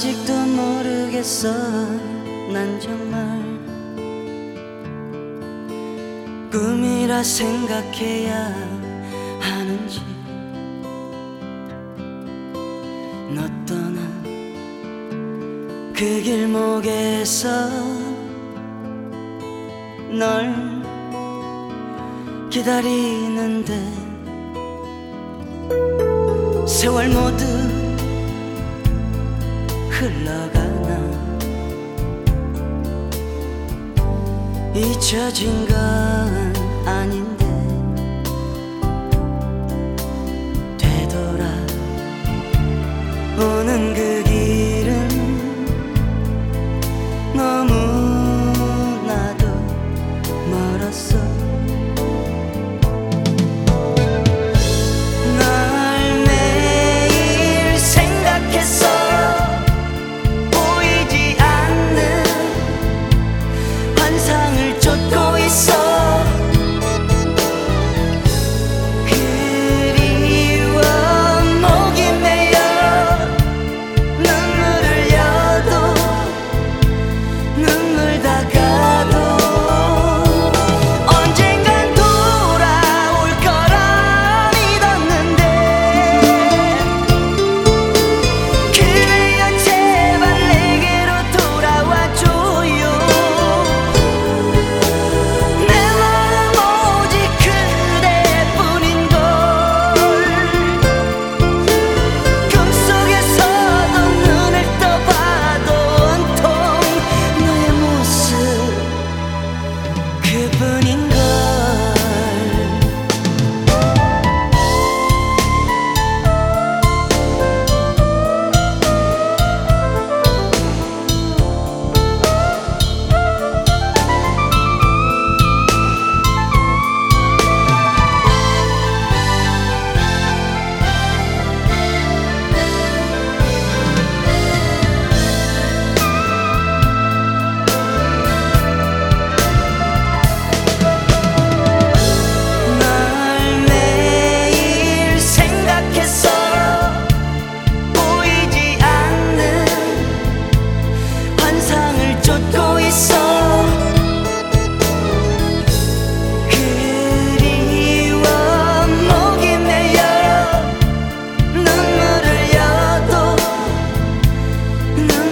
아직도 모르겠어. 난 정말 꿈이라 생각해야 하는지. 너 떠난 그 길목에서 널 기다리는데 세월 모두 흘러가나. 잊혀진 건 아닌데 되돌아오는 그 길은 너무나도 멀었어. 널 매일 생각했어. 보이지 않는 환상을 쫓고 있어. 그리워 목이 메여 눈물을 흘려도 눈물 닦아도 언젠간 돌아올 거라 믿었는데 그래요 제발 내게로 돌아와줘요. 내 마음 오직 그대뿐인걸. 꿈속에서도 눈을 떠봐도 온통 너의 모습 그뿐인걸. 널 매일 생각했어. 보이지 않는 환상을 쫓고 있어. 그리워 목이 메여 눈물을 흘려도 눈물